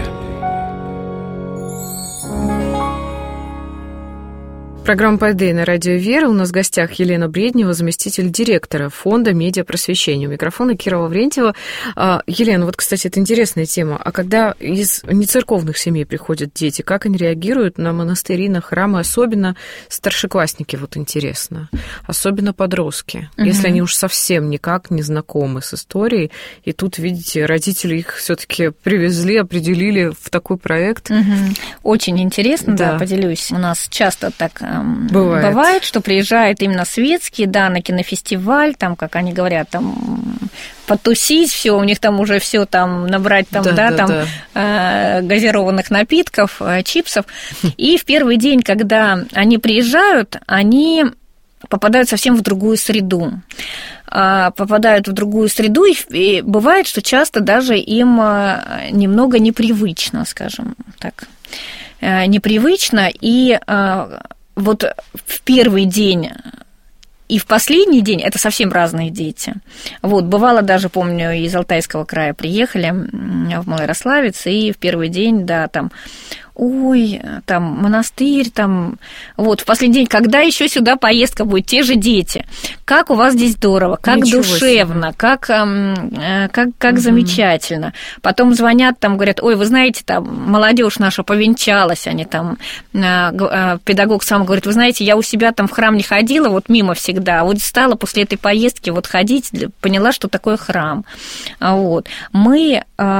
Программа «Пайдея» на радио «Вера». У нас в гостях Елена Бреднева, заместитель директора фонда медиапросвещения. У микрофона Кира Лаврентьева. Елена, вот, кстати, это интересная тема. А когда из нецерковных семей приходят дети, как они реагируют на монастыри, на храмы? Особенно старшеклассники, вот интересно. Особенно подростки. Угу. Если они уж совсем никак не знакомы с историей. И тут, видите, родители их все-таки привезли, определили в такой проект. Угу. Очень интересно, да. да, поделюсь. У нас часто так... Бывает. Бывает, что приезжают именно светские, да, на кинофестиваль, там, как они говорят, там потусить, все, у них там уже все там набрать там, да, да, да там да. Э, газированных напитков, э, чипсов. И в первый день, когда они приезжают, они попадают совсем в другую среду. Попадают в другую среду, и бывает, что часто даже им немного непривычно, скажем так, непривычно, и вот в первый день и в последний день это совсем разные дети. Вот, бывало даже, помню, из Алтайского края приехали в Малоярославец, и в первый день, да, там, ой, там, монастырь, там, вот, в последний день, когда еще сюда поездка будет, те же дети, как у вас здесь здорово, как Ничего душевно, себе. как, как, как угу. замечательно. Потом звонят, там, говорят, ой, вы знаете, там, молодежь наша повенчалась, они там, педагог сам говорит, вы знаете, я у себя там в храм не ходила, вот мимо всегда, вот стала после этой поездки вот ходить, поняла, что такое храм. Вот. Мы,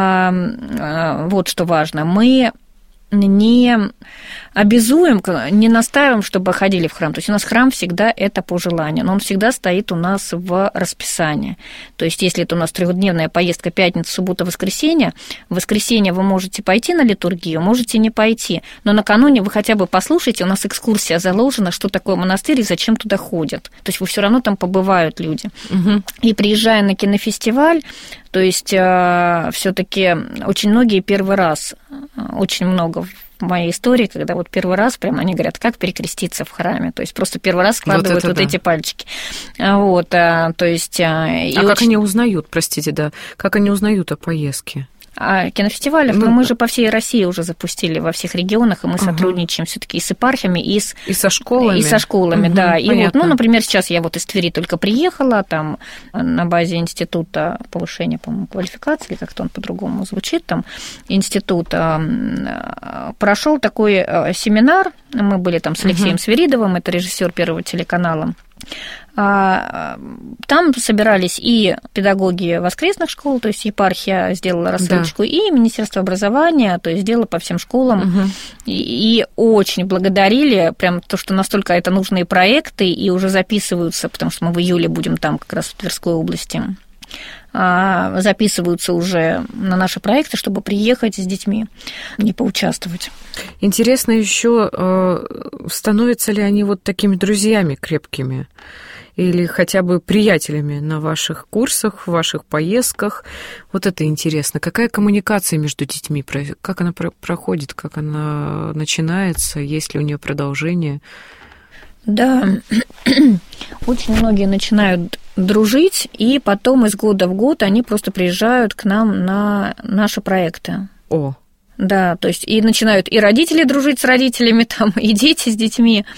вот что важно, мы не обязуем, не настаиваем, чтобы ходили в храм. То есть у нас храм всегда это по желанию, но он всегда стоит у нас в расписании. То есть если это у нас трехдневная поездка пятница, суббота, воскресенье, в воскресенье вы можете пойти на литургию, можете не пойти, но накануне вы хотя бы послушайте, у нас экскурсия заложена, что такое монастырь и зачем туда ходят. То есть вы все равно там побывают люди. Угу. И приезжая на кинофестиваль, то есть все-таки очень многие первый раз, очень много в моей истории, когда вот первый раз прямо они говорят, как перекреститься в храме, то есть просто первый раз складывают вот, вот да. эти пальчики. Вот, то есть... А очень... как они узнают, простите, да, как они узнают о поездке? О кинофестивалях, ну, но мы же по всей России уже запустили во всех регионах, и мы ага. сотрудничаем все-таки и с епархиями, и, с... и со школами. И со школами, угу, да. И понятно. вот, ну, например, сейчас я вот из Твери только приехала, там на базе института повышения, по-моему, квалификации, или как-то он по-другому звучит, там института прошел такой семинар, мы были там с Алексеем угу. Свиридовым, это режиссер Первого телеканала. Там собирались и педагоги воскресных школ, то есть епархия сделала рассылочку, да. и Министерство образования, то есть сделало по всем школам, угу. и, и очень благодарили, прям то, что настолько это нужные проекты, и уже записываются, потому что мы в июле будем там как раз в Тверской области, записываются уже на наши проекты, чтобы приехать с детьми и поучаствовать. Интересно еще, становятся ли они вот такими друзьями крепкими или хотя бы приятелями на ваших курсах, в ваших поездках? Вот это интересно. Какая коммуникация между детьми? Как она проходит, как она начинается? Есть ли у нее продолжение? Да, очень многие начинают дружить, и потом из года в год они просто приезжают к нам на наши проекты. О. Да, то есть и начинают и родители дружить с родителями, там, и дети с детьми.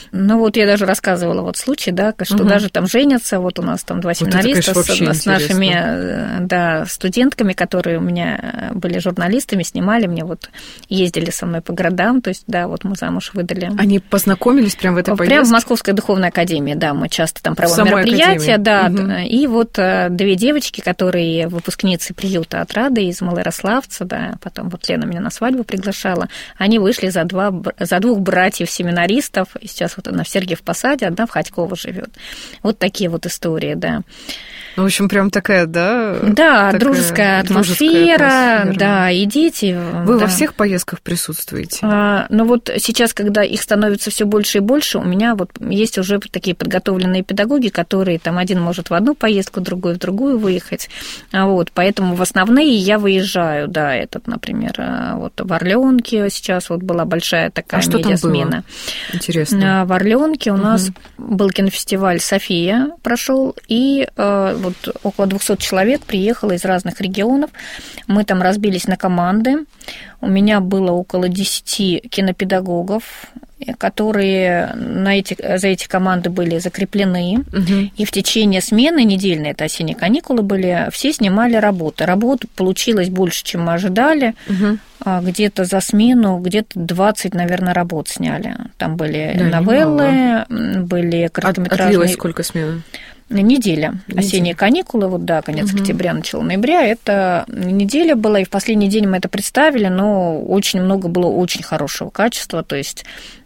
Ну, вот я даже рассказывала вот случай, да, что угу. даже там женятся, вот у нас там два семинариста вот это, конечно, с, с нашими да, студентками, которые у меня были журналистами, снимали мне, вот ездили со мной по городам, то есть, да, вот мы замуж выдали. Они познакомились прямо в этой поездке? Прямо в Московской духовной академии, да, мы часто там проводим мероприятия, да, угу. и вот две девочки, которые выпускницы приюта «Отрада» из Малоярославца, да, потом вот Лена меня на свадьбу приглашала, они вышли за, два, за двух братьев-семинаристов, и сейчас вот она в Сергиев Посаде, одна в Ходьково живет. Вот такие вот истории, да. Ну, в общем, прям такая, да? Да, такая дружеская атмосфера, атмосфера, да, и дети. Вы да. во всех поездках присутствуете? А, ну, вот сейчас, когда их становится все больше и больше, у меня вот есть уже такие подготовленные педагоги, которые там один может в одну поездку, другой в другую выехать. Вот, поэтому в основные я выезжаю, да, этот, например, вот в Орленке сейчас вот была большая такая а медиасмена. Интересно. В Орленке у угу. нас был кинофестиваль «София» прошел, и вот около двухсот человек приехало из разных регионов. Мы там разбились на команды. У меня было около десяти кинопедагогов, которые на эти, за эти команды были закреплены. Угу. И в течение смены недельной, это осенние каникулы были, все снимали работы. Работ получилось больше, чем мы ожидали. Угу. Где-то за смену, где-то двадцать, наверное, работ сняли. Там были да, новеллы, немало. Были короткометражные... От, отлилось сколько смен? Неделя. Неделя. Осенние каникулы, вот да, конец угу. октября, начало ноября, это неделя была, и в последний день мы это представили, но очень много было очень хорошего качества, то есть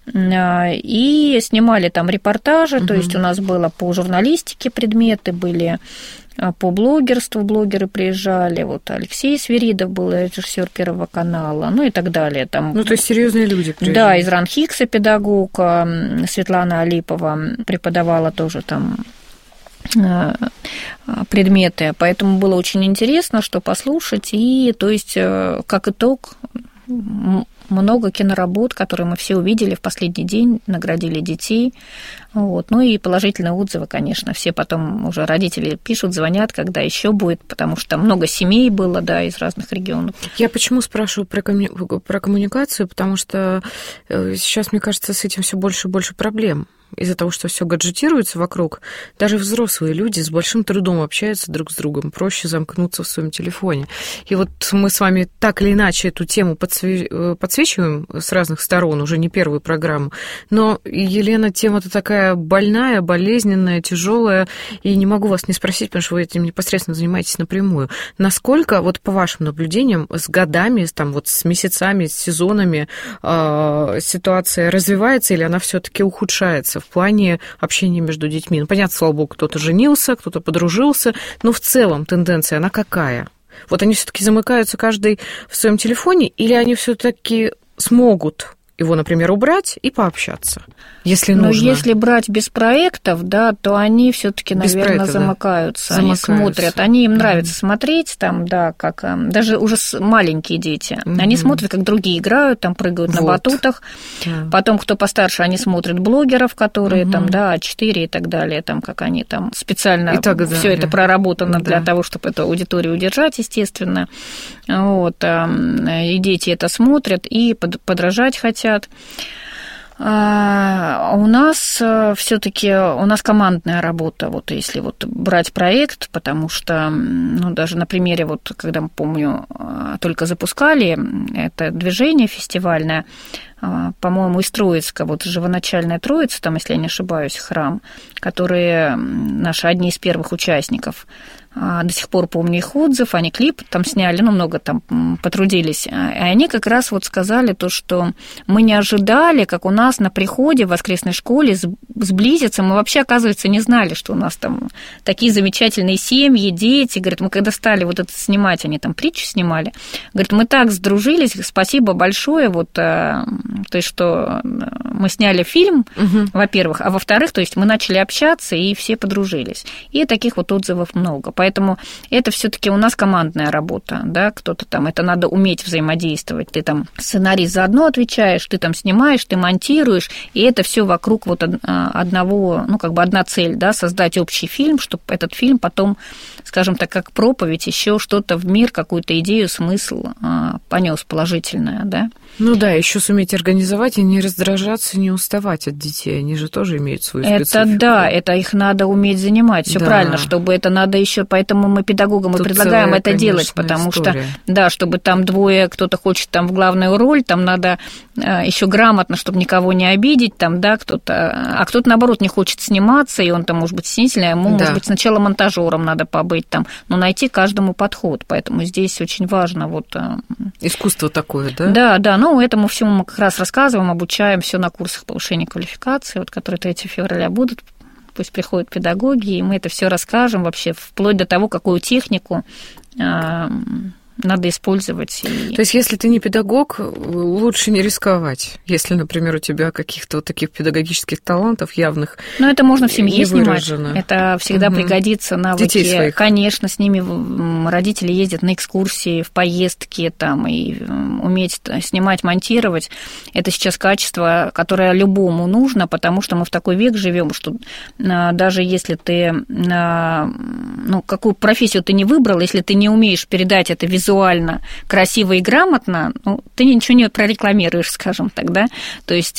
и снимали там репортажи, угу. то есть у нас было по журналистике предметы, были по блогерству, блогеры приезжали, вот Алексей Свиридов был режиссер Первого канала, ну и так далее. Там, ну, то есть серьезные люди приезжали. Да, из РАНХИКСа педагог, Светлана Алипова преподавала тоже там предметы, поэтому было очень интересно, что послушать, и, то есть, как итог, много киноработ, которые мы все увидели в последний день, наградили детей, вот. Ну и положительные отзывы, конечно, все потом уже родители пишут, звонят, когда еще будет, потому что много семей было, да, из разных регионов. Я почему спрашиваю про, комму... про коммуникацию, потому что сейчас, мне кажется, с этим все больше и больше проблем. Из-за того, что все гаджетируется вокруг, даже взрослые люди с большим трудом общаются друг с другом, проще замкнуться в своем телефоне. И вот мы с вами так или иначе эту тему подсве... подсвечиваем с разных сторон, уже не первую программу. Но, Елена, тема-то такая больная, болезненная, тяжелая, и не могу вас не спросить, потому что вы этим непосредственно занимаетесь напрямую. Насколько, вот по вашим наблюдениям, с годами, там, вот с месяцами, с сезонами э, ситуация развивается или она все-таки ухудшается в плане общения между детьми? Ну, понятно, слава богу, кто-то женился, кто-то подружился, но в целом тенденция, она какая? Вот они все-таки замыкаются каждый в своем телефоне, или они все-таки смогут его, например, убрать и пообщаться, если нужно? Но если брать без проектов, да, то они все-таки, наверное, проекта, замыкаются, да. Они замыкаются. Смотрят, они им нравится mm-hmm. смотреть, там, да, как даже уже маленькие дети, mm-hmm. они смотрят, как другие играют, там прыгают вот. На батутах, yeah. Потом, кто постарше, они смотрят блогеров, которые mm-hmm. там, да, а четыре и так далее, там, как они там специально все это проработано да. для того, чтобы эту аудиторию удержать, естественно, вот, и дети это смотрят и подражать хотят. А у нас все-таки у нас командная работа, вот если вот брать проект, потому что, ну, даже на примере, вот когда, помню, только запускали это движение фестивальное, по-моему, из Троицка, вот живоначальная Троица, там, если я не ошибаюсь, храм, которые наши одни из первых участников. До сих пор помню их отзыв, они клип там сняли, ну, много там потрудились. И они как раз вот сказали то, что мы не ожидали, как у нас на приходе в воскресной школе сблизиться. Мы вообще, оказывается, не знали, что у нас там такие замечательные семьи, дети. Говорят, мы когда стали вот это снимать, они там притчу снимали, говорят, мы так сдружились, спасибо большое, вот, то есть, что мы сняли фильм, угу. во-первых, а во-вторых, то есть мы начали общаться, и все подружились. И таких вот отзывов много. Поэтому это все-таки у нас командная работа, да, кто-то там, это надо уметь взаимодействовать. Ты там сценарий заодно отвечаешь, ты там снимаешь, ты монтируешь, и это все вокруг вот одного, ну, как бы одна цель, да, создать общий фильм, чтобы этот фильм потом, скажем так, как проповедь, еще что-то в мир, какую-то идею, смысл понес положительное, да. Ну да, еще суметь организовать и не раздражаться, не уставать от детей. Они же тоже имеют свою специфику. Это да, это их надо уметь занимать. Все да. правильно, чтобы это надо еще, поэтому мы педагогам Тут и предлагаем целая, это конечно, делать, потому история. Что, да, чтобы там двое, кто-то хочет там в главную роль, там надо еще грамотно, чтобы никого не обидеть, там, да, кто-то, а кто-то, наоборот, не хочет сниматься, и он там, может быть, снительный, а ему, да. может быть, сначала монтажером надо побыть там, но найти каждому подход, поэтому здесь очень важно вот... Искусство такое, да? Да, да, ну, этому всему мы как раз рассказываем, обучаем все на курсах повышения квалификации, вот, которые третьего февраля будут, пусть приходят педагоги, и мы это все расскажем вообще, вплоть до того, какую технику надо использовать. И... То есть, если ты не педагог, лучше не рисковать. Если, например, у тебя каких-то вот таких педагогических талантов явных. Ну, это можно в семье снимать. Это всегда угу. пригодится навыки. Детей своих. Конечно, с ними родители ездят на экскурсии, в поездки, там, и уметь снимать, монтировать. Это сейчас качество, которое любому нужно, потому что мы в такой век живем, что даже если ты, ну, какую профессию ты не выбрал, если ты не умеешь передать это визуально, визуально, красиво и грамотно, ну, ты ничего не прорекламируешь, скажем так, да, то есть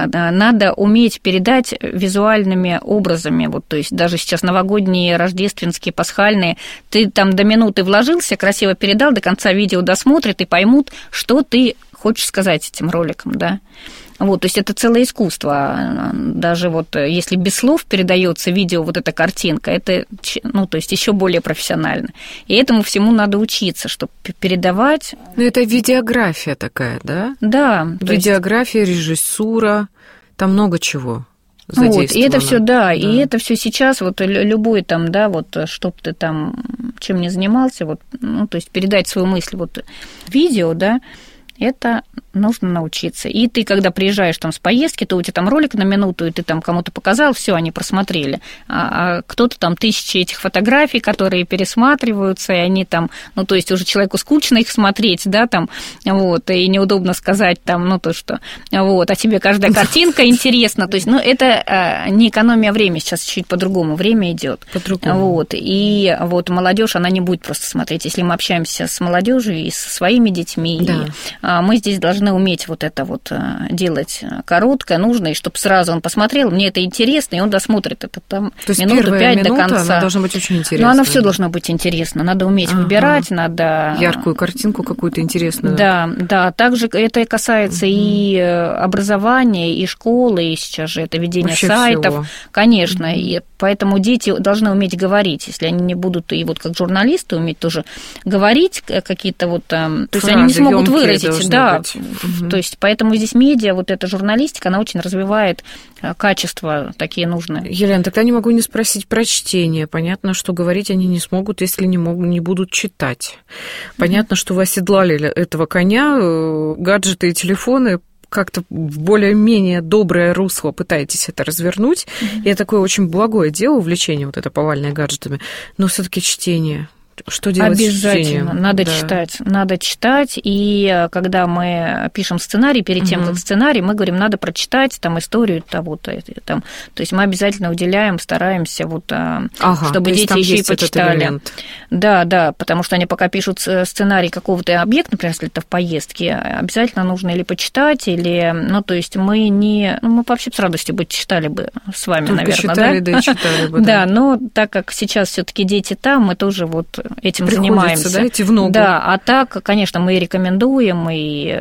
надо уметь передать визуальными образами, вот, то есть даже сейчас новогодние, рождественские, пасхальные, ты там до минуты вложился, красиво передал, до конца видео досмотрят и поймут, что ты хочешь сказать этим роликом, да. Вот, то есть это целое искусство. Даже вот если без слов передается видео, вот эта картинка, это, ну, то есть еще более профессионально. И этому всему надо учиться, чтобы передавать. Ну, это видеография такая, да? Да. Видеография, есть... режиссура, там много чего. Вот, и это все, да, да, и это все сейчас, вот любой там, да, вот, чтоб ты там чем ни занимался, вот, ну, то есть передать свою мысль, вот, видео, да, это нужно научиться. И ты, когда приезжаешь там с поездки, то у тебя там ролик на минуту, и ты там кому-то показал, все, они просмотрели. А, а кто-то там тысячи этих фотографий, которые пересматриваются, и они там, ну, то есть уже человеку скучно их смотреть, да, там, вот, и неудобно сказать там, ну, то, что, вот, а тебе каждая картинка интересна, то есть, ну, это не экономия времени, сейчас чуть по-другому время идет. По-другому. Вот, и вот молодежь, она не будет просто смотреть. Если мы общаемся с молодежью и со своими детьми, да. и мы здесь должны уметь вот это вот делать короткое, нужное, и чтобы сразу он посмотрел, мне это интересно, и он досмотрит это там минуту пять до конца. Она должна быть очень интересна. Но оно все должно быть интересно. Надо уметь ага. выбирать, надо... Яркую картинку какую-то интересную. Да, да. Также это касается угу. и образования, и школы, и сейчас же это ведение Вообще сайтов. Всего. Конечно, угу. и поэтому дети должны уметь говорить. Если они не будут, и вот как журналисты, уметь тоже говорить какие-то вот... То есть они не смогут выразить. Да, угу. то есть поэтому здесь медиа, вот эта журналистика, она очень развивает качества такие нужные. Елена, тогда не могу не спросить про чтение. Понятно, что говорить они не смогут, если не, могут, не будут читать. Понятно, mm-hmm. что вы оседлали этого коня, гаджеты и телефоны, как-то в более-менее доброе русло пытаетесь это развернуть. Mm-hmm. И это такое очень благое дело, увлечение вот это повальное гаджетами, но все-таки чтение. Что делать Обязательно, с чтением? надо да. читать. Надо читать, и когда мы пишем сценарий, перед тем, угу. как сценарий, мы говорим, надо прочитать там историю того-то. Там. То есть мы обязательно уделяем, стараемся, вот, ага, чтобы дети еще и почитали. Да, да, потому что они пока пишут сценарий какого-то объекта, например, если это в поездке, обязательно нужно или почитать, или, ну, то есть мы не, ну, мы вообще с радостью бы читали бы с вами, Только наверное, читали, да? да, и читали бы, да. Да, но так как сейчас все-таки дети там, мы тоже вот этим Приходится, занимаемся. Да, идти в ногу. Да, а так, конечно, мы рекомендуем и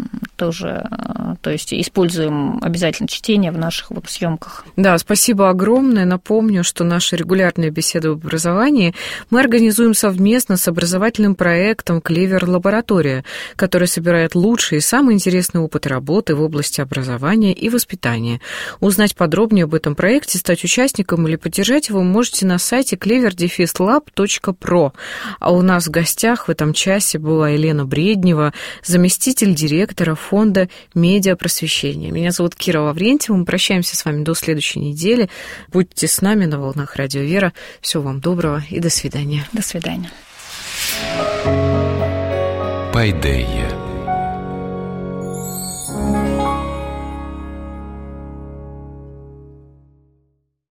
тоже, то есть используем обязательно чтение в наших вот съемках. Да, спасибо огромное. Напомню, что наши регулярные беседы об образовании мы организуем совместно с образовательным проектом «Клевер Лаборатория», который собирает лучшие и самые интересные опыты работы в области образования и воспитания. Узнать подробнее об этом проекте, стать участником или поддержать его вы можете на сайте клевер дефис лаб точка про. А у нас в гостях в этом часе была Елена Бреднева, заместитель директора фонда медиапросвещения. Меня зовут Кира Лаврентьева. Мы прощаемся с вами до следующей недели. Будьте с нами на волнах Радио Вера. Всего вам доброго и до свидания. До свидания. Пайдея.